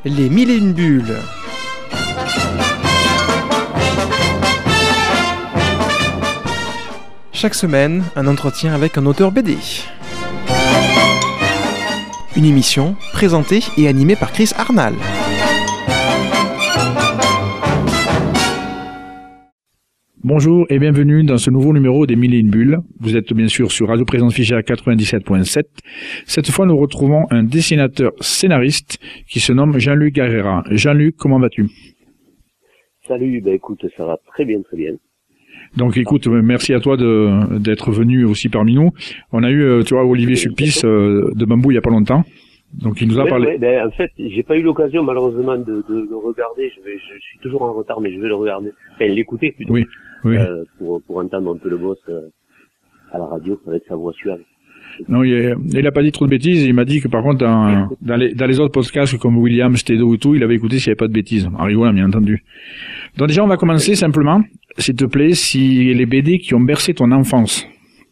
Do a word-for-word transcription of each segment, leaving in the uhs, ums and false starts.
Les mille et une bulles. Chaque semaine, un entretien avec un auteur B D. Une émission présentée et animée par Chris Arnal. Bonjour et bienvenue dans ce nouveau numéro des Mille et une bulles. Vous êtes bien sûr sur Radio Présence Fichère quatre-vingt-dix-sept point sept. Cette fois, nous retrouvons un dessinateur scénariste qui se nomme Jean-Luc Garrera. Jean-Luc, comment vas-tu? Salut, ben écoute, ça va très bien, très bien. Donc écoute, merci à toi de d'être venu aussi parmi nous. On a eu, tu vois, Olivier Sulpice euh, de Bambou il y a pas longtemps. Donc il nous a ouais, parlé. Ouais, ben, en fait, j'ai pas eu l'occasion malheureusement de, de le regarder. Je vais, je suis toujours en retard, mais je vais le regarder. Enfin, l'écouter plutôt. Oui, oui. Euh, pour pour entendre un peu le boss euh, à la radio avec sa voix suave. Non, il, il a pas dit trop de bêtises. Il m'a dit que par contre, dans, dans les dans les autres podcasts comme William, Stédo et tout, il avait écouté s'il n'y avait pas de bêtises. En rigolant, bien entendu. Donc déjà, on va commencer simplement, s'il te plaît, si les B D qui ont bercé ton enfance.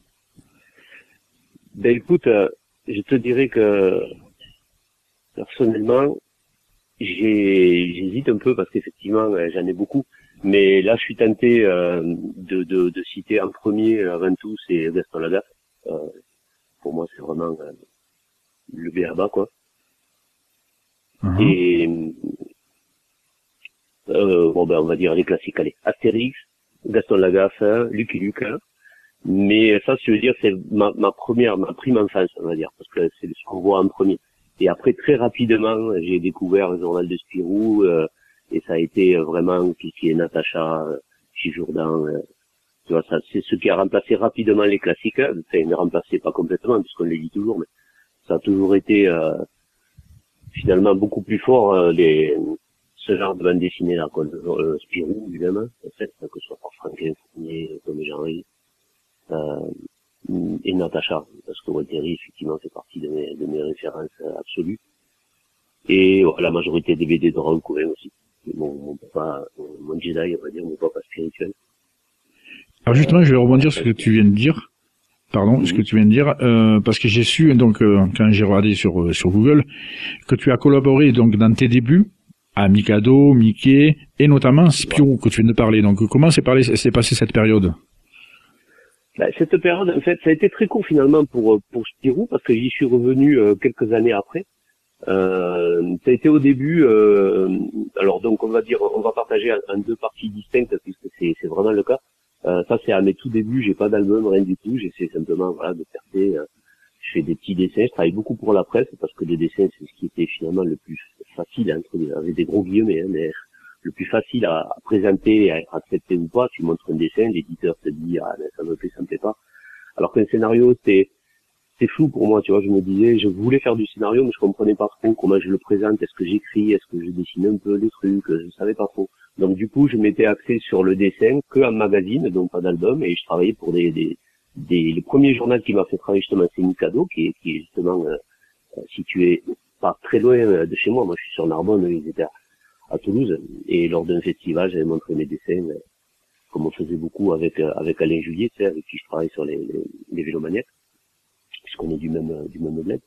Ben écoute, euh, je te dirais que personnellement, j'ai, j'hésite un peu parce qu'effectivement, j'en ai beaucoup. Mais là, je suis tenté euh, de, de, de citer en premier, avant tout, c'est Gaston Lagaffe. Euh, pour moi, c'est vraiment euh, le B A B A, quoi. Uh-huh. Et euh, bon, ben, on va dire les classiques. Allez, Astérix, Gaston Lagaffe, Lucky Luke. Mais ça, je veux dire, c'est ma, ma première, ma prime enfance, on va dire, parce que c'est ce qu'on voit en premier. Et après, très rapidement, j'ai découvert le journal de Spirou, euh, et ça a été vraiment tout ce qui est Natacha, euh, Chijourdan, euh, tu vois, ça, c'est ce qui a remplacé rapidement les classiques. Enfin, ne remplacé pas complètement, puisqu'on les lit toujours, mais ça a toujours été euh, finalement beaucoup plus fort, euh, les, ce genre de bande dessinée là, quoi. Euh, Spirou, évidemment, en fait, que ce soit par Franklin Fournier, Tom et Jean-Ry, euh, et Natacha, parce que Walteri, effectivement, fait partie de mes, de mes références absolues. Et voilà, la majorité des B D de Raoul Cohen aussi. Mon, mon papa, mon Jedi, on va dire, mon papa spirituel. Alors justement, je vais rebondir sur ce que tu viens de dire. Pardon, mm-hmm. ce que tu viens de dire, euh, parce que j'ai su, donc, euh, quand j'ai regardé sur, sur Google, que tu as collaboré, donc, dans tes débuts, à Mikado, Mickey, et notamment Spirou, que tu viens de parler. Donc, comment s'est, parlé, s'est passée cette période? Bah, cette période, en fait, ça a été très court finalement pour pour Spirou parce que j'y suis revenu euh, quelques années après. Euh, ça a été au début. Euh, alors donc on va dire, on va partager en, en deux parties distinctes puisque c'est c'est vraiment le cas. Euh, ça c'est à mes tout débuts. J'ai pas d'album, rien du tout. J'essaie simplement voilà de percer. Euh, je fais des petits dessins. Je travaille beaucoup pour la presse parce que le dessin c'est ce qui était finalement le plus facile entre avec des gros guillemets, hein, mais le plus facile à, à présenter, à être accepté ou pas. Tu montres un dessin, l'éditeur te dit ah ben, ça me plaît, ça me plaît pas. Alors qu'un scénario c'est c'est flou pour moi, tu vois. Je me disais, je voulais faire du scénario, mais je comprenais pas trop comment je le présente. Est-ce que j'écris, est-ce que je dessine un peu des trucs, je savais pas trop. Donc du coup, je m'étais axé sur le dessin que en magazine, donc pas d'album, et je travaillais pour des des, des le premier journal qui m'a fait travailler justement, c'est Mikado, qui est qui est justement euh, situé pas très loin de chez moi. Moi, je suis sur Narbonne, ils étaient à à Toulouse, et lors d'un festival, j'avais montré mes dessins, comme on faisait beaucoup avec avec Alain Julier, tu sais, avec qui je travaille sur les, les, les vélomaniaques, puisqu'on est du même du même bled.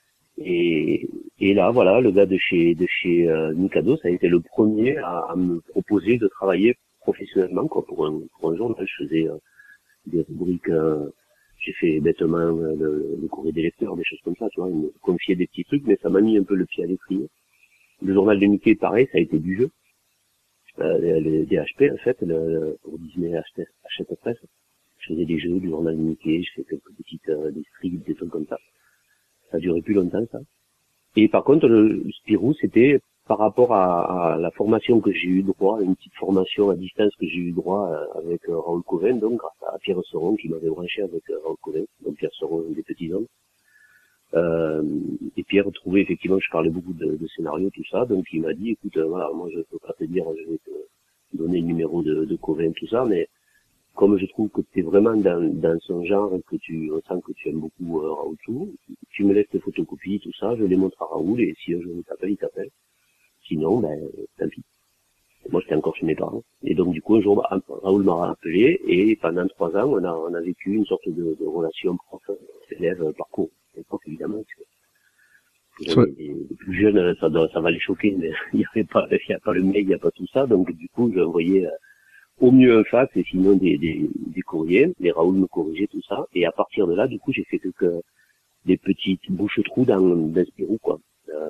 Et et là, voilà, le gars de chez de chez euh, Mikado, ça a été le premier à, à me proposer de travailler professionnellement, quoi, pour un pour un journal. Je faisais euh, des rubriques, euh, j'ai fait bêtement euh, le, le courrier des lecteurs, des choses comme ça, tu vois, ils me confiaient des petits trucs, mais ça m'a mis un peu le pied à l'étrier. Le journal de Mickey, pareil, ça a été du jeu. Euh, les, les D H P, en fait, le, pour Disney Hachette Presse, je faisais des jeux du journal de Mickey, je fais quelques petites euh, des strips, des trucs comme ça. Ça a duré plus longtemps, ça. Et par contre, le, le Spirou, c'était par rapport à, à la formation que j'ai eu droit, une petite formation à distance que j'ai eu droit euh, avec euh, Raoul Coven, donc grâce à Pierre Seron qui m'avait branché avec euh, Raoul Coven, donc Pierre Seron, un des petits hommes. Euh, et Pierre trouvait effectivement que je parlais beaucoup de, de scénario, tout ça, donc il m'a dit écoute, euh, voilà, moi je peux pas te dire, je vais te donner le numéro de, de Coven, tout ça, mais comme je trouve que tu es vraiment dans, dans son genre et que tu ressens que tu aimes beaucoup euh, Raoul tout, tu me laisses tes photocopies, tout ça, je les montre à Raoul et si un jour il t'appelle, il t'appelle. Sinon, ben, tant pis. Moi j'étais encore chez mes parents. Et donc du coup un jour Raoul m'a rappelé et pendant trois ans on a on a vécu une sorte de, de relation prof-élève parcours. Et prof évidemment, Ouais. Les, les plus jeunes, ça, doit, ça va les choquer, mais il n'y avait pas, il y a pas le mail, il n'y a pas tout ça, donc du coup, j'ai envoyé euh, au mieux un fax et sinon des, des, des courriers. Les Raoul me corrigeait tout ça, et à partir de là, du coup, j'ai fait quelques des petites bouches-trous dans, dans Spirou, quoi, euh,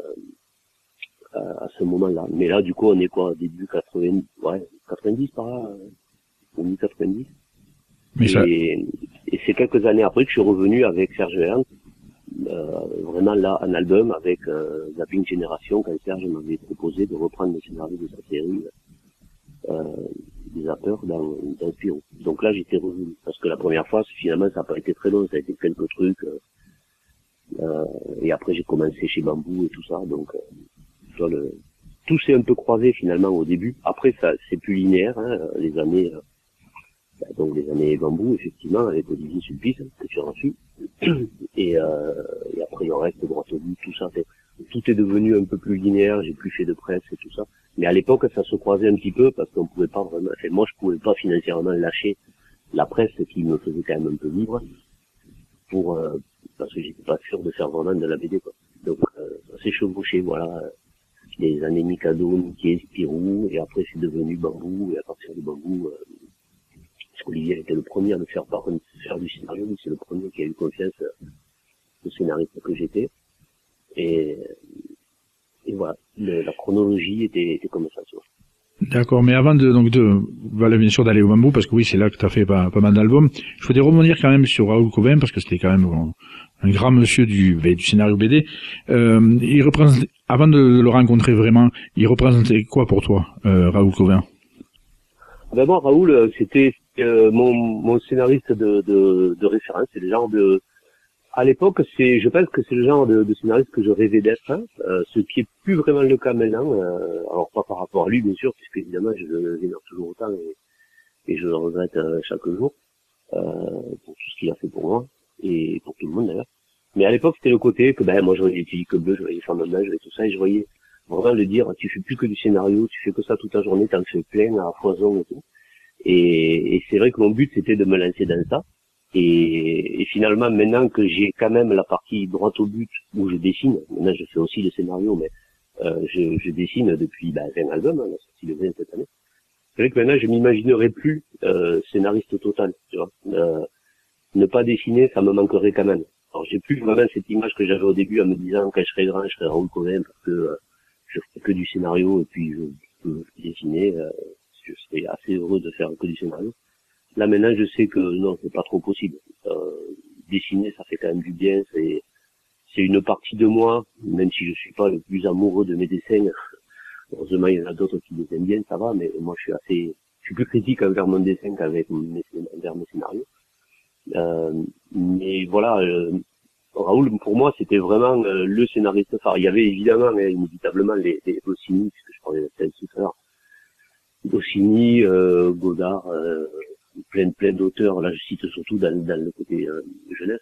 à, à ce moment-là. Mais là, du coup, on est quoi, début quatre-vingts, ouais, quatre-vingt-dix par là, euh, au mi quatre-vingt-dix. Mais et, ça... et c'est quelques années après que je suis revenu avec Serge Ernst, euh, vraiment là, un album avec euh, Zapping Génération, quand Serge m'avait proposé de reprendre le scénario de sa série euh, des Zappers dans, dans Spirou. Donc là, j'étais revenu, parce que la première fois, finalement, ça n'a pas été très long, ça a été quelques trucs, euh, euh, et après j'ai commencé chez Bambou et tout ça, donc euh, tu vois, le, tout s'est un peu croisé finalement au début. Après, ça c'est plus linéaire, hein, les années... Euh, Bah, donc les années Bambou, effectivement, avec Olivier Sulpice, que tu as reçu. Et, euh, et après, il en reste droit au but, tout ça. C'est, tout est devenu un peu plus linéaire, j'ai plus fait de presse et tout ça. Mais à l'époque, ça se croisait un petit peu parce qu'on pouvait pas vraiment... Enfin, moi, je pouvais pas financièrement lâcher la presse qui me faisait quand même un peu vivre pour... Euh, parce que j'étais pas sûr de faire vraiment de la B D, quoi. Donc, euh, ça s'est chevauché, voilà. Les années Mikado, Mickey, Spirou, et après, c'est devenu Bambou, et à partir de Bambou... Euh, Olivier était le premier à me faire, par contre, faire du scénario, mais c'est le premier qui a eu confiance au scénariste que j'étais. Et, et voilà, le, la chronologie était, était comme ça, tu vois. D'accord, mais avant de, donc de, voilà, bien sûr d'aller au Bambou, parce que oui, c'est là que tu as fait pas, pas mal d'albums, je voudrais rebondir quand même sur Raoul Cauvin, parce que c'était quand même un, un grand monsieur du, du scénario B D. Euh, il représente, avant de le rencontrer vraiment, il représentait quoi pour toi, euh, Raoul Cauvin? Ben moi, Raoul, c'était euh, mon, mon scénariste de, de, de référence. C'est le genre de... À l'époque, c'est, je pense que c'est le genre de, de scénariste que je rêvais d'être, hein, euh, ce qui est plus vraiment le cas maintenant. Euh, alors pas par rapport à lui, bien sûr, puisque évidemment, je le vénère toujours autant et, et je le regrette euh, chaque jour euh, pour tout ce qu'il a fait pour moi et pour tout le monde d'ailleurs. Mais à l'époque, c'était le côté que ben moi, je voyais les Tilly que bleu, je voyais les femmes je voyais tout ça, et je voyais vraiment le dire, tu fais plus que du scénario, tu fais que ça toute la journée, t'en fais plein à foison et tout. Et, et c'est vrai que mon but c'était de me lancer dans ça. Et, et finalement, maintenant que j'ai quand même la partie droite au but où je dessine, maintenant je fais aussi le scénario, mais euh, je, je dessine depuis ben, vingt albums, hein, la sortie de vingt cette année. C'est vrai que maintenant je m'imaginerais plus euh, scénariste total, tu vois. Euh, ne pas dessiner, ça me manquerait quand même. Alors j'ai plus vraiment cette image que j'avais au début en me disant quand je serai grand, je serai Raoul Cauvin parce que euh, je ferai que du scénario et puis je peux dessiner. Euh, je serais assez heureux de faire que du scénario. Là maintenant, je sais que non, c'est pas trop possible. Euh, dessiner, ça fait quand même du bien. C'est c'est une partie de moi, même si je suis pas le plus amoureux de mes dessins. Heureusement, il y en a d'autres qui les aiment bien, ça va. Mais moi, je suis assez, je suis plus critique envers mon dessin qu'avec mes, envers mes scénarios. Euh, mais voilà, euh, Raoul, pour moi, c'était vraiment euh, le scénariste phare. Il y avait évidemment, mais inévitablement, les, les Goscinny, puisque je parlais de Tel Souffleur. Goscinny, euh, Godard, euh, plein plein d'auteurs. Là, je cite surtout dans, dans le côté euh, jeunesse.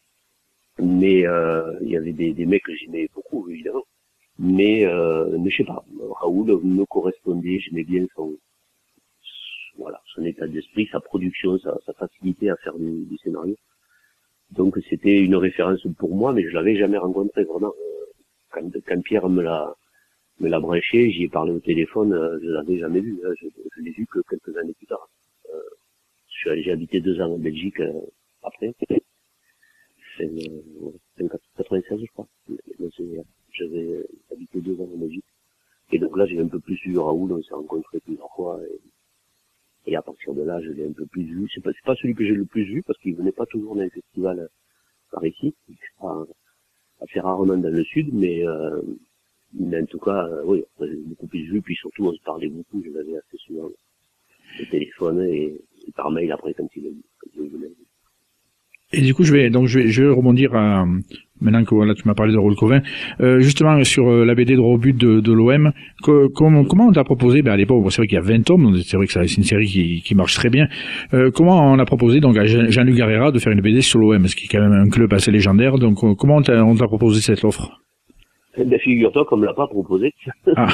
Mais euh, il y avait des, des mecs que j'aimais beaucoup, évidemment. Mais, euh, mais je sais pas, Raoul me correspondait, j'aimais bien son, voilà, son état d'esprit, sa production, sa, sa facilité à faire du, du scénario. Donc c'était une référence pour moi, mais je l'avais jamais rencontré vraiment. Quand, quand Pierre me l'a me l'a branché, j'y ai parlé au téléphone, je l'avais jamais vu. Je, je l'ai vu que quelques années plus tard. Euh, je suis allé, j'ai habité deux ans en Belgique euh, après. C'est euh, quatre-vingt-seize, je crois. J'avais habité deux ans en Belgique. Et donc là, j'ai un peu plus vu Raoul, on s'est rencontrés plusieurs fois. Et, et à partir de là, je l'ai un peu plus vu. C'est pas, c'est pas celui que j'ai le plus vu, parce qu'il venait pas toujours dans les festivals par ici. Pas, assez rarement dans le sud, mais, euh, mais en tout cas, euh, oui, j'ai beaucoup plus vu. Puis surtout, on se parlait beaucoup, je l'avais assez souvent au téléphone et, et par mail après quand il venait. Et du coup, je vais donc je vais je vais rebondir à, maintenant que voilà tu m'as parlé de Raoul Cauvin, euh, justement sur euh, la B D droit au but de, de l'O M. Que, comment comment on t'a proposé? Ben à l'époque, bon, c'est vrai qu'il y a vingt tomes, donc c'est vrai que ça, c'est une série qui, qui marche très bien. Euh, comment on a proposé donc à Jean-Luc Garrera de faire une B D sur l'O M, ce qui est quand même un club assez légendaire. Donc euh, comment on t'a, on t'a proposé cette offre? Ben, figure-toi qu'on me l'a pas proposé. Ah.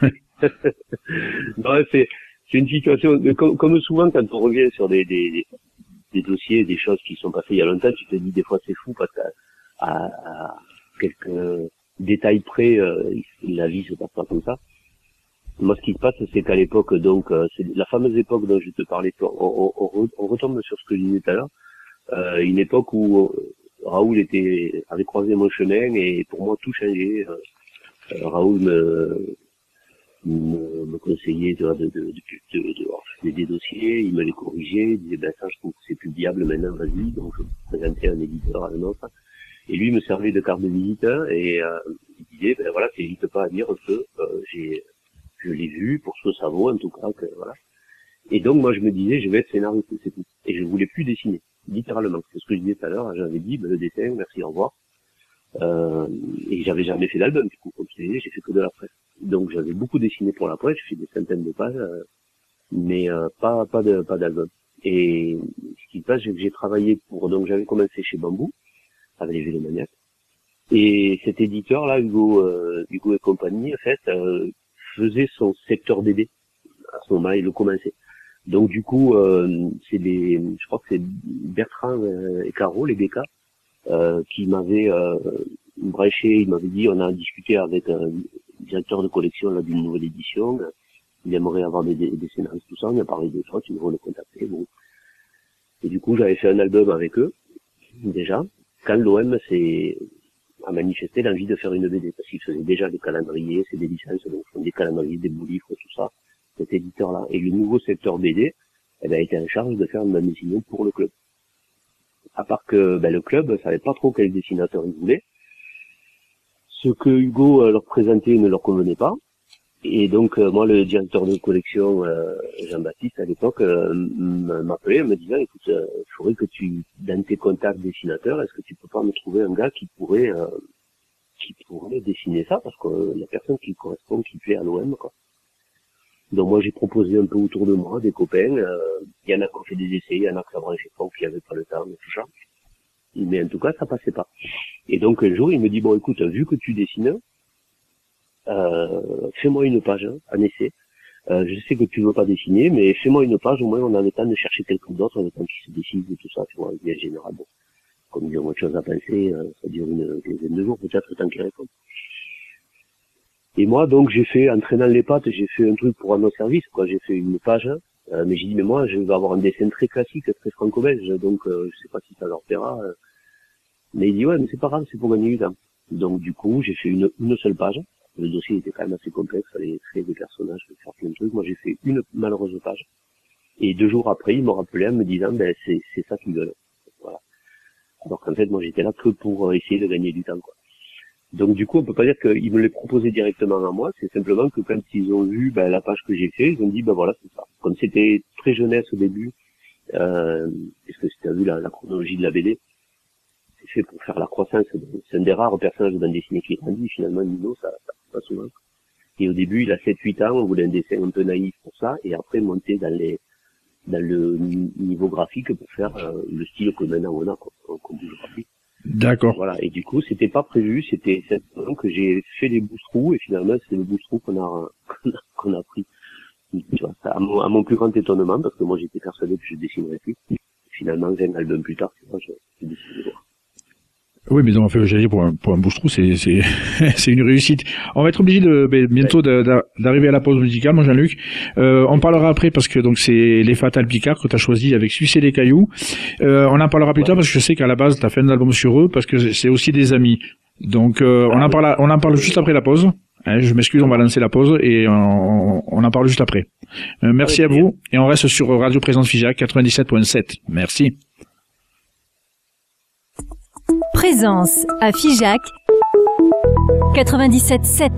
Non, c'est c'est une situation comme, comme souvent quand on revient sur des des des dossiers, des choses qui sont passées il y a longtemps, tu te dis des fois c'est fou parce qu'à à, à quelques détail près, euh, la vie se passe pas comme ça. Moi, ce qui se passe, c'est qu'à l'époque, donc, euh, c'est la fameuse époque dont je te parlais, on, on, on, on retombe sur ce que je disais tout à l'heure, euh, une époque où euh, Raoul était avait croisé mon chemin et pour moi tout changeait. Euh, euh, Raoul me, me, me conseillait de, de, de, de, de, de, de faire des dossiers, il me les corrigeait, il disait ben ça je trouve que c'est plus viable maintenant, vas-y. Donc je présentais un éditeur à un autre. Et lui me servait de carte de visite et euh, il disait ben voilà, n'hésite pas à dire que euh, j'ai je l'ai vu pour ce que ça vaut en tout cas, que voilà. Et donc moi je me disais je vais être scénariste, c'est tout. Et je voulais plus dessiner, littéralement. C'est ce que je disais tout à l'heure, j'avais dit ben, le dessin, merci, au revoir. Euh, et j'avais jamais fait d'album, du coup, comme je disais, j'ai fait que de la presse. Donc j'avais beaucoup dessiné pour la presse, j'ai fait des centaines de pages, euh, mais euh, pas pas de pas d'album. Et ce qui se passe, c'est que j'ai travaillé pour, donc j'avais commencé chez Bambou avec les Vélomaniacs. Et cet éditeur là, Hugo euh, Hugo et compagnie, en fait, euh, faisait son secteur B D. À ce moment-là, il le commençait. Donc du coup, euh, c'est des, je crois que c'est Bertrand euh, et Caro, les B K, euh, qui m'avaient euh, brèché, il m'avait dit, on a discuté avec un directeur de collection là d'une nouvelle édition, il aimerait avoir des, des, des scénaristes, tout ça, on a parlé de ça, ils vont le contacter, bon. Et du coup, j'avais fait un album avec eux, déjà, quand l'O M s'est a manifesté l'envie de faire une B D, parce qu'ils faisaient déjà des calendriers, c'est des licences, donc ils font des calendriers, des beaux livres, tout ça, cet éditeur-là. Et le nouveau secteur B D, eh ben, était en charge de faire une bande dessinée pour le club. À part que ben, le club savait pas trop quel dessinateur il voulait. Ce que Hugo euh, leur présentait ne leur convenait pas. Et donc euh, moi, le directeur de collection, euh, Jean-Baptiste, à l'époque, euh, m'appelait en me disant, écoute, il euh, faudrait que tu, dans tes contacts dessinateurs, est-ce que tu peux pas me trouver un gars qui pourrait euh, qui pourrait dessiner ça, parce qu'il euh, y a personne qui correspond, qui plaît à l'O M, quoi. Donc moi j'ai proposé un peu autour de moi des copains, il euh, y en a qui ont fait des essais, il y en a qui ça branchait pas, qui n'avaient pas le temps, et tout ça. Mais en tout cas ça passait pas. Et donc un jour il me dit, bon écoute, vu que tu dessines, euh, fais-moi une page, hein, un essai. Euh, je sais que tu veux pas dessiner, mais fais-moi une page, au moins on a le temps de chercher quelqu'un d'autre, le temps qui se décide et tout ça, tu vois, en général. Bon, comme ils ont autre chose à penser, euh, ça dure une quinzaine de jours peut-être le temps qu'ils répondent. Et moi, donc, j'ai fait, en traînant les pattes, j'ai fait un truc pour rendre service, quoi. J'ai fait une page, euh, mais j'ai dit, mais moi, je vais avoir un dessin très classique, très franco-belge, donc, euh, je sais pas si ça leur plaira. Euh. Mais il dit, ouais, mais c'est pas grave, c'est pour gagner du temps. Donc, du coup, j'ai fait une, une seule page. Le dossier était quand même assez complexe, il fallait créer des personnages, faire plein de trucs. Moi, j'ai fait une malheureuse page. Et deux jours après, ils m'ont rappelé en me disant, ben, c'est, c'est ça qu'ils veulent. Voilà. Alors qu'en fait, moi, j'étais là que pour essayer de gagner du temps, quoi. Donc du coup, on peut pas dire qu'ils me l'aient proposé directement à moi, c'est simplement que quand ils ont vu ben, la page que j'ai fait, ils ont dit ben voilà, c'est ça. Comme c'était très jeunesse au début, euh, parce que si tu as vu la, la chronologie de la B D, c'est fait pour faire la croissance. C'est un des rares personnages de bande dessinée qui grandit, finalement, Nino, ça, ça pas souvent. Et au début, il a sept huit ans, on voulait un dessin un peu naïf pour ça, et après monter dans les dans le niveau graphique pour faire euh, le style que maintenant on a, quoi, qu'on bouge graphique. D'accord. Voilà. Et du coup, c'était pas prévu, c'était simplement que j'ai fait les boost-trous, et finalement, c'est le boost-trou qu'on a, qu'on a, qu'on a pris. Tu vois, ça, à mon, à mon plus grand étonnement, parce que moi, j'étais persuadé que je dessinerais plus. Finalement, vingt albums plus tard, tu vois, je, je dessine. Oui, mais en fait, j'allais dire, pour un, pour un bouche-trou, c'est, c'est, c'est une réussite. On va être obligé de, ben, bientôt de, de, d'arriver à la pause musicale, mon Jean-Luc. Euh, on parlera après parce que, donc, c'est les Fatal Picard que t'as choisi avec Sucer les cailloux. Euh, on en parlera plus tard parce que je sais qu'à la base, t'as fait un album sur eux parce que c'est aussi des amis. Donc, euh, on en parle, on en parle juste après la pause. Hein, je m'excuse, on va lancer la pause et on, on en parle juste après. Euh, merci à vous et on reste sur Radio Présence Figeac quatre-vingt-dix-sept point sept. Merci. Présence à Figeac quatre-vingt-dix-sept sept.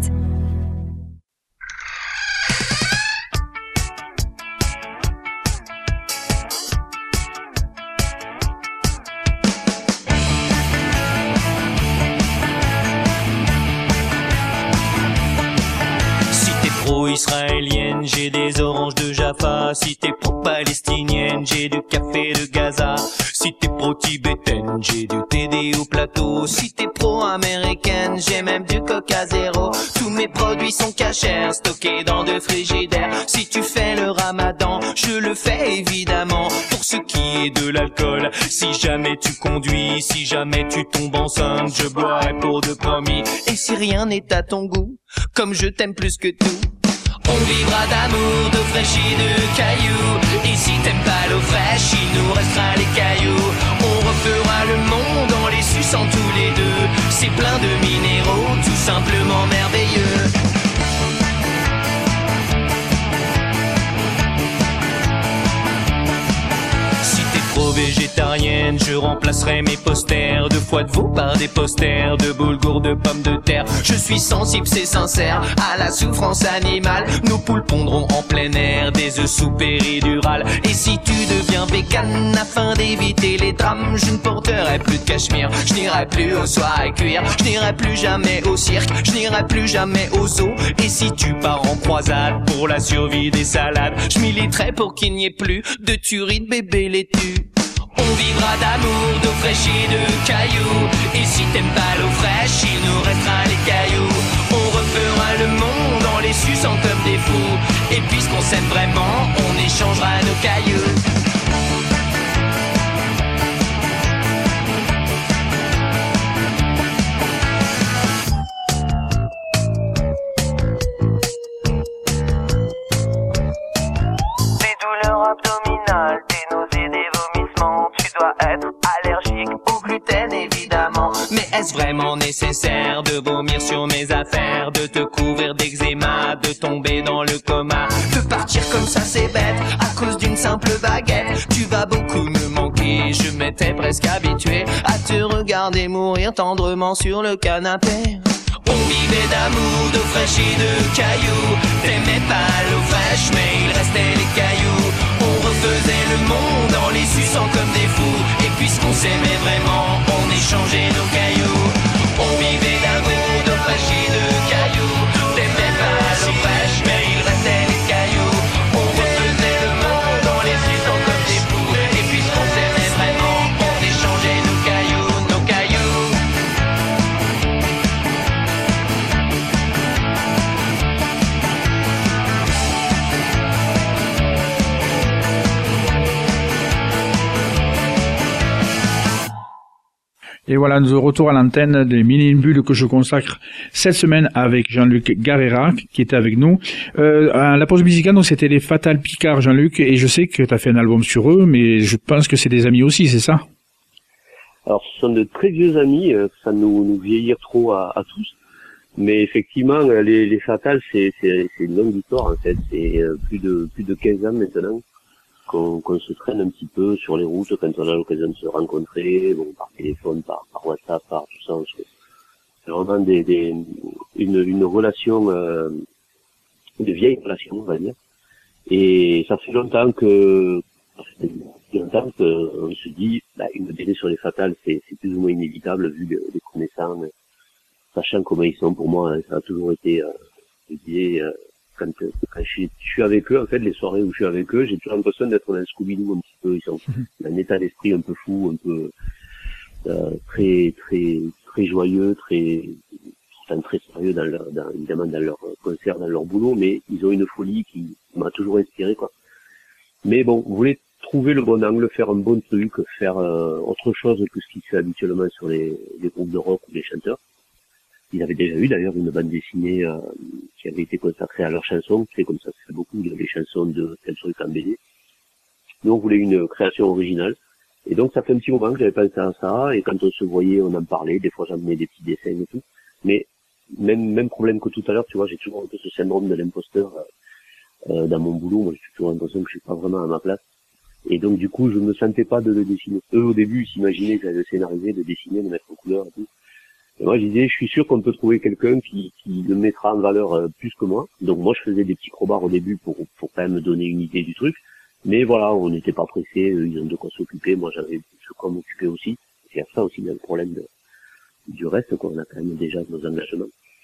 Si t'es pro-israélienne, j'ai des oranges de Jaffa. Si t'es pro-palestinienne, j'ai du café de Gaza. Si t'es pro-tibétaine, j'ai du T D au plateau. Si t'es pro-américaine, j'ai même du Coca Zéro. Tous mes produits sont cachers, stockés dans deux frigidaires. Si tu fais le ramadan, je le fais évidemment. Pour ce qui est de l'alcool, si jamais tu conduis, si jamais tu tombes enceinte, je boirai pour de promis. Et si rien n'est à ton goût, comme je t'aime plus que tout, on vivra d'amour, d'eau fraîche et de cailloux. Et si t'aimes pas l'eau fraîche, il nous restera les cailloux. On refera le monde en les suçant tous les deux. C'est plein de minéraux, tout simplement merveilleux. Végétarienne, je remplacerai mes posters de foie de veau par des posters de boulgour de pommes de terre. Je suis sensible, c'est sincère, à la souffrance animale. Nos poules pondront en plein air des œufs sous péridurale. Et si tu deviens vegan afin d'éviter les drames, je ne porterai plus de cachemire, je n'irai plus aux soirées cuir, je n'irai plus jamais au cirque, je n'irai plus jamais au zoo. Et si tu pars en croisade pour la survie des salades, je militerai pour qu'il n'y ait plus de tuerie de bébés laitues. On vivra d'amour, d'eau fraîche et de cailloux. Et si t'aimes pas l'eau fraîche, il nous restera les cailloux. On refera le monde en les suçant comme des fous. Et puisqu'on s'aime vraiment, on échangera nos cailloux. Des douleurs abdominales, des nausées, des vomissements, tu dois être allergique au gluten évidemment. Mais est-ce vraiment nécessaire de vomir sur mes affaires, de te couvrir d'eczéma, de tomber dans le coma, de partir comme ça c'est bête à cause d'une simple baguette? Tu vas beaucoup me manquer, je m'étais presque habitué à te regarder mourir tendrement sur le canapé. On vivait d'amour, d'eau fraîche et de cailloux. T'aimais pas l'eau fraîche, mais il restait les cailloux. On refaisait le monde en les suçant comme des fous. Et puisqu'on s'aimait vraiment, on échangeait nos cailloux. On vivait d'amour, d'eau fraîche et de cailloux. T'aimais pas l'eau fraîche, mais il restait les cailloux. On refaisait le monde en les suçant comme des fous. Et puisqu'on s'aimait vraiment, on échangeait nos cailloux, nos cailloux. Et voilà, nous de retour à l'antenne des Mini-Bulles que je consacre cette semaine avec Jean-Luc Garrera, qui était avec nous. Euh, à la pause musicale, donc, c'était les Fatal Picard, Jean-Luc, et je sais que tu as fait un album sur eux, mais je pense que c'est des amis aussi, c'est ça? Alors, ce sont de très vieux amis, ça nous, nous vieillir trop à, à tous. Mais effectivement, les, les Fatals, c'est, c'est, c'est une longue histoire, en fait. C'est plus de, plus de quinze ans maintenant qu'on, qu'on se traîne un petit peu sur les routes quand on a l'occasion de se rencontrer, bon, par téléphone, par, par WhatsApp, par tout ça. C'est vraiment des, des, une, une relation, euh, de vieille relation, on va dire. Et ça fait longtemps que, ça fait longtemps qu'on se dit, bah, une B D sur les Fatals, c'est, c'est plus ou moins inévitable vu les, les connaissants, sachant comment ils sont pour moi, hein, ça a toujours été, euh, je disais, euh, quand, quand je, suis, je suis avec eux, en fait, les soirées où je suis avec eux, j'ai toujours l'impression d'être dans un Scooby-Doo un petit peu. Ils sont dans un état d'esprit un peu fou, un peu euh, très très très joyeux, très enfin, très sérieux dans leur, dans, évidemment dans leur concert, dans leur boulot, mais ils ont une folie qui m'a toujours inspiré, quoi. Mais bon, vous voulez trouver le bon angle, faire un bon truc, faire euh, autre chose que ce qui se fait habituellement sur les, les groupes de rock ou les chanteurs. Ils avaient déjà eu d'ailleurs une bande dessinée euh, qui avait été consacrée à leurs chansons. C'est comme ça, c'est beaucoup. Il y a des chansons de tel truc en B D. Nous, on voulait une création originale. Et donc, ça fait un petit moment que j'avais pensé à ça. Et quand on se voyait, on en parlait. Des fois, j'amenais des petits dessins et tout. Mais même même problème que tout à l'heure, tu vois, j'ai toujours un peu ce syndrome de l'imposteur euh, dans mon boulot. Moi, j'ai toujours l'impression que je suis pas vraiment à ma place. Et donc, du coup, je me sentais pas de le dessiner. Eux, au début, ils s'imaginaient que j'allais scénariser, de dessiner, de mettre en couleur et tout. Et moi, je disais, je suis sûr qu'on peut trouver quelqu'un qui, qui le mettra en valeur euh, plus que moi. Donc, moi, je faisais des petits crobards au début pour, pour quand même me donner une idée du truc. Mais voilà, on n'était pas pressés, ils ont de quoi s'occuper. Moi, j'avais de quoi m'occuper aussi. C'est ça aussi, il y a le problème de, du reste, quoi. On a quand même déjà nos engagements.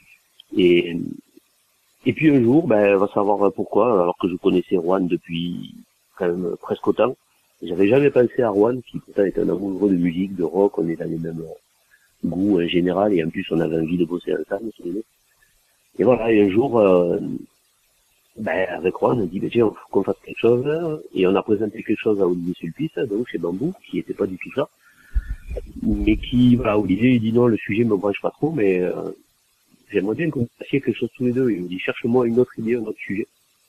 Et, et puis un jour, ben, on va savoir pourquoi, alors que je connaissais Juan depuis quand même presque autant. J'avais jamais pensé à Rouen, qui pourtant est un amoureux de musique, de rock, on est dans les mêmes goûts en général, et en plus on avait envie de bosser ensemble, si vous voulez. Et voilà, et un jour, euh, ben, avec Rouen, on a dit, ben, tiens, faut qu'on fasse quelque chose, et on a présenté quelque chose à Olivier Sulpice, donc chez Bambou, qui était pas du tout ça. Mais qui, voilà, Olivier, il dit non, le sujet me branche pas trop, mais, euh, j'aimerais bien que vous fassiez quelque chose tous les deux. Il me dit, cherche-moi une autre idée, un autre sujet.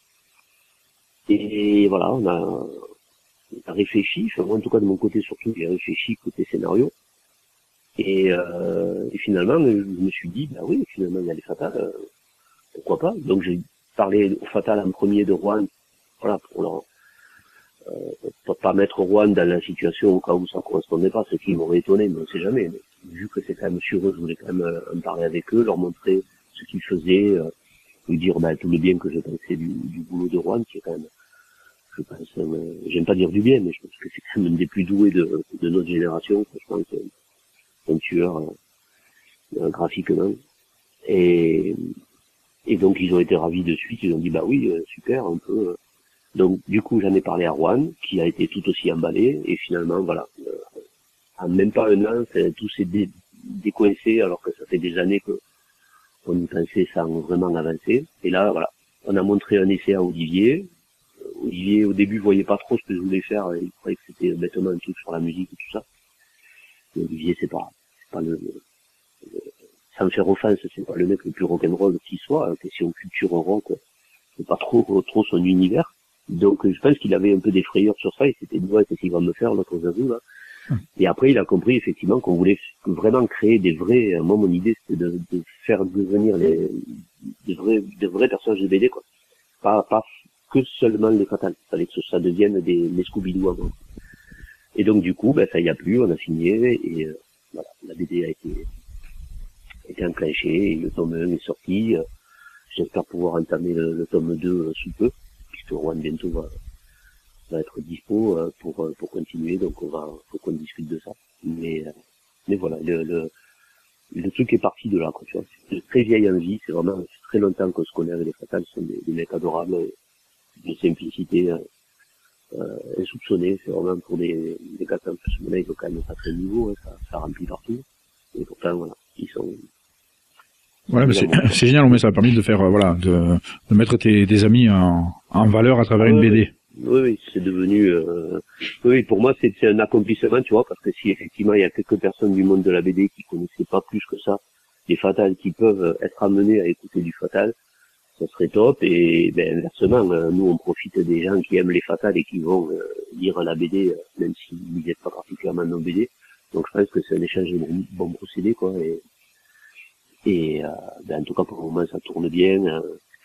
Et voilà, on a, on a réfléchi, enfin, moi, en tout cas, de mon côté, surtout, j'ai réfléchi côté scénario. Et, euh, et finalement, je me suis dit, bah oui, finalement, il y a les Fatales, euh, pourquoi pas. Donc, j'ai parlé au Fatal en premier de Rouen, voilà, pour leur, euh, pour pas mettre Rouen dans la situation au cas où ça correspondait pas, ce qui m'aurait étonné, mais on sait jamais. Mais vu que c'est quand même sur eux, je voulais quand même euh, en parler avec eux, leur montrer ce qu'ils faisaient, euh, lui dire bah, tout le bien que je pensais du, du boulot de Rouen, qui est quand même, je pense, euh, j'aime pas dire du bien, mais je pense que c'est quand même un des plus doués de, de notre génération. Je pense que c'est un tueur euh, graphiquement. Et, et donc ils ont été ravis de suite, ils ont dit bah oui, euh, super, un peu. Euh. Donc du coup j'en ai parlé à Rouen, qui a été tout aussi emballé, et finalement voilà, euh, en même pas un an, tout s'est dé, décoincé, alors que ça fait des années que on y pensait sans vraiment avancer. Et là voilà, on a montré un essai à Olivier. Olivier au début voyait pas trop ce que je voulais faire, il croyait que c'était bêtement un truc sur la musique et tout ça. Et Olivier c'est pas, c'est pas le, le sans me faire offense, c'est pas le mec le plus rock'n'roll qui soit, question culture rock, c'est pas trop trop son univers. Donc je pense qu'il avait un peu des frayeurs sur ça, il s'était dit ouais, qu'est-ce qu'il va me faire l'autre Zazou là. Hum. Et après il a compris effectivement qu'on voulait vraiment créer des vrais, moi mon idée c'était de, de faire devenir les des vrais des vrais personnages de B D quoi. Pas pas que seulement les Fatales, il fallait que ça devienne des les Scooby-Doo avant. Et donc du coup ben ça y a plu, on a signé et euh, voilà, la B D a été a été enclenchée et le tome un est sorti. Euh, j'espère pouvoir entamer le, le tome deux euh, sous peu, puisque Rouen bientôt va va être dispo euh, pour euh, pour continuer, donc on va faut qu'on discute de ça. Mais euh, mais voilà, le, le le truc est parti de là, quoi, tu vois. C'est une très vieille envie, c'est vraiment très longtemps qu'on se connaît avec les Fatales, ce sont des, des mecs adorables, de simplicité euh, euh, insoupçonnée, c'est vraiment pour des des gars comme ce mec, ils ont quand même pas très niveau, hein, ça, ça remplit partout. Et pourtant voilà, ils sont Voilà, mais c'est, c'est génial, mais ça a permis de faire, euh, voilà, de, de mettre tes, tes amis en, en valeur à travers ah, une oui, B D. Oui, oui, c'est devenu, euh, oui, pour moi, c'est, c'est un accomplissement, tu vois, parce que si effectivement il y a quelques personnes du monde de la B D qui connaissaient pas plus que ça, les Fatales qui peuvent être amenés à écouter du Fatal, ça serait top, et, ben, inversement, nous, on profite des gens qui aiment les Fatales et qui vont euh, lire la B D, même s'ils lisent pas particulièrement nos B D. Donc, je pense que c'est un échange de bon, bon procédé, quoi, et, Et euh, ben, en tout cas pour le moment ça tourne bien. Euh,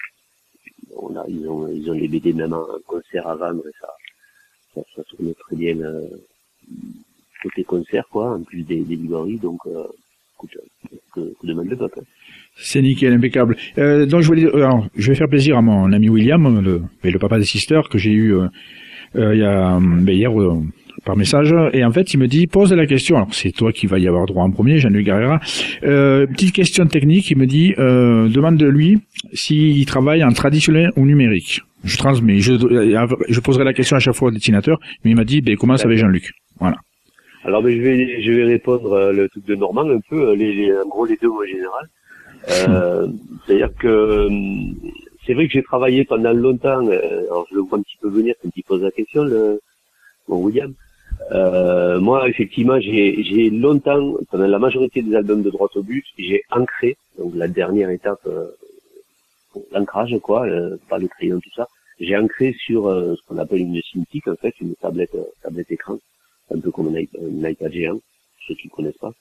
on a, ils ont ils ont les B D même en concert à vendre et ça ça, ça tourne très bien euh, côté concert quoi, en plus des, des librairies, donc euh, écoute, que, que demande le peuple. C'est nickel, impeccable. Euh, donc je voulais, euh, alors, je vais faire plaisir à mon ami William, le, le papa des sisters que j'ai eu euh, euh, il y a ben, hier euh, par message, et en fait il me dit pose la question, alors c'est toi qui vas y avoir droit en premier, Jean-Luc Garrera, euh, petite question technique, il me dit euh, demande de lui s'il travaille en traditionnel ou numérique. Je transmets, je, je poserai la question à chaque fois au destinateur, mais il m'a dit ben commence avec Jean-Luc. Voilà. Alors ben je vais je vais répondre euh, le truc de Normand un peu, les, les en gros les deux en général. Euh, c'est-à-dire que c'est vrai que j'ai travaillé pendant longtemps, euh, alors je le vois un petit peu venir quand il pose la question, le bon William. Euh, moi, effectivement, j'ai, j'ai longtemps, pendant la majorité des albums de Droit au but, j'ai ancré, donc la dernière étape, euh, l'ancrage, quoi, euh, pas le crayon, tout ça. J'ai ancré sur euh, ce qu'on appelle une Cintiq, en fait, une tablette, euh, tablette écran, un peu comme un iPad, un iPad géant, ceux qui ne connaissent pas.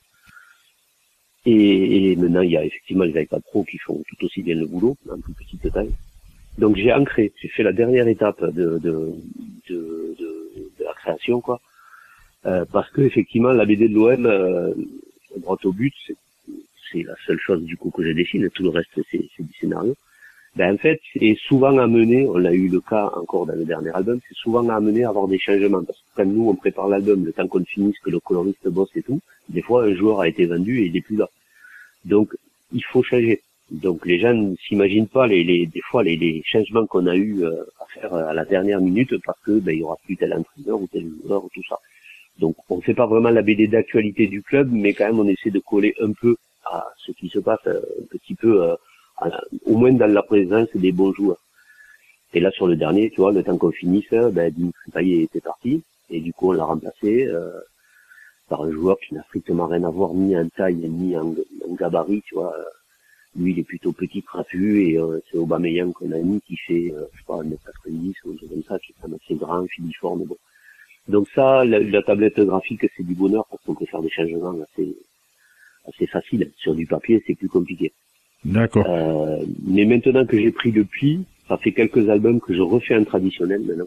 Et, et maintenant, il y a effectivement les iPad Pro qui font tout aussi bien le boulot, en plus petite taille. Donc j'ai ancré, j'ai fait la dernière étape de, de, de, de, de la création, quoi. Euh, parce que effectivement la B D de l'O M, euh, droit au but, c'est, c'est la seule chose du coup que je dessine, tout le reste c'est, c'est du scénario. Ben en fait c'est souvent amené, on a eu le cas encore dans le dernier album, c'est souvent amené à avoir des changements, parce que quand nous on prépare l'album, le temps qu'on finisse, que le coloriste bosse et tout, des fois un joueur a été vendu et il est plus là. Donc il faut changer. Donc les gens ne s'imaginent pas les, les des fois les, les changements qu'on a eu euh, à faire à la dernière minute parce que ben, il y aura plus tel entraîneur ou tel joueur ou tout ça. Donc on ne fait pas vraiment la B D d'actualité du club, mais quand même on essaie de coller un peu à ce qui se passe un petit peu, euh, à, au moins dans la présence des bons joueurs. Et là sur le dernier, tu vois, le temps qu'on finisse, ben, Dimitri Payet était parti et du coup on l'a remplacé euh, par un joueur qui n'a strictement rien à voir ni en taille ni en, en gabarit, tu vois. Lui, il est plutôt petit, trapu, et euh, c'est Aubameyang qu'on a mis qui fait, euh, je sais pas, un mètre quatre-vingt-dix ou un truc comme ça, qui est quand même assez grand, filiforme, bon. Donc ça, la, la tablette graphique, c'est du bonheur parce qu'on peut faire des changements assez, assez faciles. Sur du papier, c'est plus compliqué. D'accord. Euh, mais maintenant que j'ai pris le pli, ça fait quelques albums que je refais un traditionnel maintenant.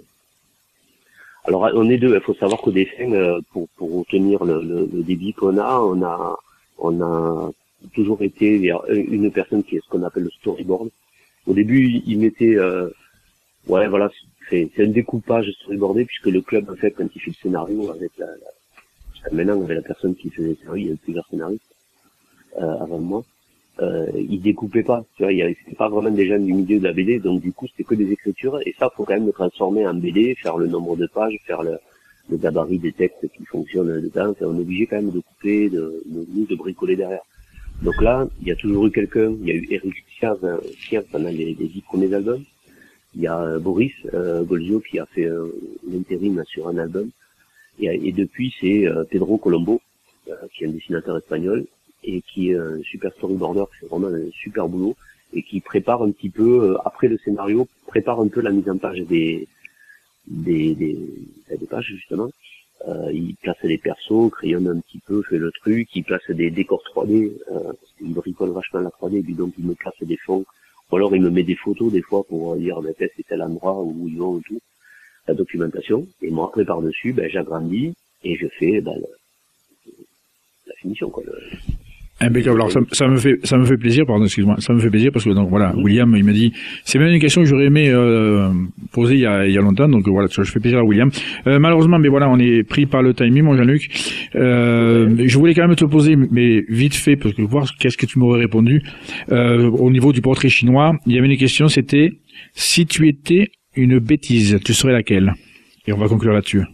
Alors on est deux, il faut savoir qu'au dessin, euh, pour, pour obtenir le, le, le débit qu'on a, on a, on a toujours été vers une personne qui est ce qu'on appelle le storyboard. Au début, il mettait, euh, ouais, voilà, c'est, c'est un découpage storyboardé puisque le club, en fait, quand il fait le scénario avec la, la maintenant, avec la personne qui faisait le scénario, il y a plusieurs scénaristes, euh, avant moi, euh, il découpait pas, tu vois, il y avait, c'était pas vraiment des gens du milieu de la B D, donc du coup, c'était que des écritures, et ça, faut quand même le transformer en B D, faire le nombre de pages, faire le, le gabarit des textes qui fonctionnent dedans, enfin, on est obligé quand même de couper, de, de, de bricoler derrière. Donc là, il y a toujours eu quelqu'un, il y a eu Eric Siaz pendant les, les dix premiers albums, il y a euh, Boris euh, Golzio qui a fait euh, l'intérim sur un album, et, et depuis c'est euh, Pedro Colombo, euh, qui est un dessinateur espagnol, et qui est un super storyboarder, qui fait vraiment un super boulot, et qui prépare un petit peu, euh, après le scénario, prépare un peu la mise en page des, des, des, des pages justement. Euh, il place les persos, crayonne un petit peu, fait le truc, il place des décors trois D, euh, parce qu'il bricole vachement la trois D, et puis donc il me place des fonds, ou alors il me met des photos des fois pour dire ben, c'est tel endroit où ils vont et tout, la documentation, et moi après par-dessus, ben, j'agrandis et je fais ben, le, la finition, quoi. Le, Impeccable. Alors ça, ça me fait ça me fait plaisir, pardon, excuse-moi, ça me fait plaisir parce que donc voilà, mmh. William il m'a dit, c'est même une question que j'aurais aimé euh, poser il y a il y a longtemps, donc voilà, je fais plaisir à William. Euh, malheureusement, mais voilà, on est pris par le timing, mon Jean-Luc. Euh, ouais. Je voulais quand même te poser, mais vite fait, parce que voir qu'est-ce que tu m'aurais répondu euh, au niveau du portrait chinois. Il y avait une question, c'était si tu étais une bêtise, tu serais laquelle? Et on va conclure là-dessus.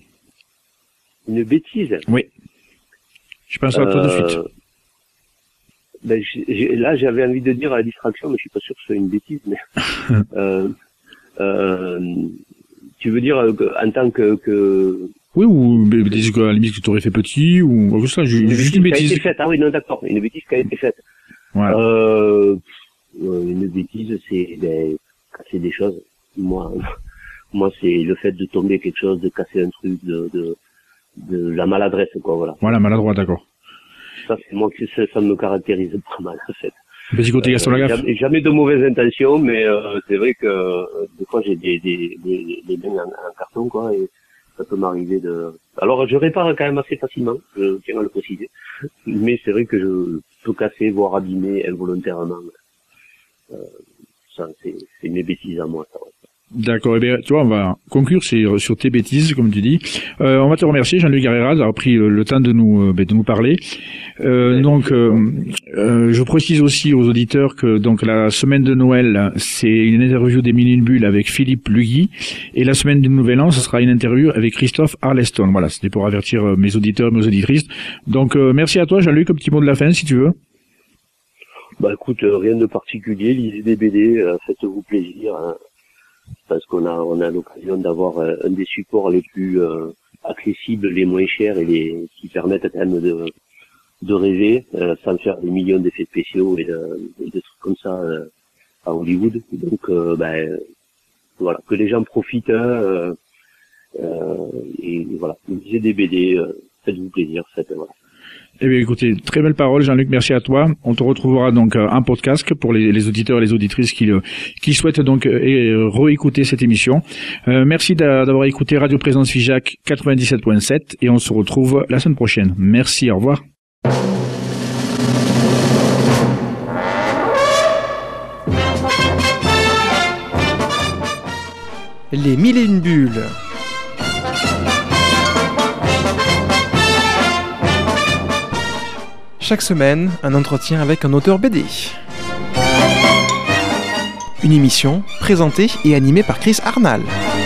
Une bêtise? Oui. Je pense à toi euh... de suite. Ben, j'ai, là, j'avais envie de dire à la distraction, mais je suis pas sûr que ce soit une bêtise. Mais euh, euh, tu veux dire que, en tant que, que... Oui, ou bêtise à la limite que tu aurais fait petit, ou ça, juste une, juste une bêtise. Qui a été faite. Ah oui, non, d'accord, une bêtise qui a été faite. Voilà. Euh, une bêtise, c'est ben, casser des choses. Moi, moi, c'est le fait de tomber quelque chose, de casser un truc, de, de, de la maladresse, quoi. Voilà. Voilà, maladroit, d'accord. Ça, c'est moi que ça, ça me caractérise pas mal, en fait. Petit côté Gaston Lagaffe. Jamais, jamais de mauvaises intentions, mais euh, c'est vrai que euh, des fois j'ai des des des, des bains en, en carton, quoi, et ça peut m'arriver de. Alors je répare quand même assez facilement, je tiens à le préciser, mais c'est vrai que je peux casser, voire abîmer involontairement. Euh, ça, c'est, c'est mes bêtises à moi, ça. Ouais. D'accord, eh bien, tu vois, on va conclure sur, sur tes bêtises, comme tu dis. Euh, on va te remercier, Jean-Luc Garrera, d'avoir pris le, le temps de nous, de nous parler. Euh, donc, euh, euh, je précise aussi aux auditeurs que donc la semaine de Noël, c'est une interview des Mille et une Bulles avec Philippe Lugui, et la semaine du Nouvel An, ce sera une interview avec Christophe Arleston. Voilà, c'était pour avertir mes auditeurs, mes auditrices. Donc, euh, merci à toi, Jean-Luc, un petit mot de la fin, si tu veux. Bah, écoute, euh, rien de particulier, lisez des B D, euh, faites-vous plaisir, hein. Parce qu'on a on a l'occasion d'avoir euh, un des supports les plus euh, accessibles, les moins chers et les qui permettent quand même de de rêver euh, sans faire des millions d'effets spéciaux et de, et de trucs comme ça euh, à Hollywood. Donc euh, ben voilà, que les gens profitent euh, euh, et voilà, lisez des B D, euh, faites-vous plaisir, faites voilà. Eh bien, écoutez, très belle parole, Jean-Luc, merci à toi. On te retrouvera donc euh, en podcast pour les, les auditeurs et les auditrices qui, euh, qui souhaitent donc euh, réécouter cette émission. Euh, merci d'a, d'avoir écouté Radio Présence Figeac quatre-vingt-dix-sept point sept et on se retrouve la semaine prochaine. Merci, au revoir. Les Mille et une Bulles. Chaque semaine, un entretien avec un auteur B D. Une émission présentée et animée par Chris Arnal.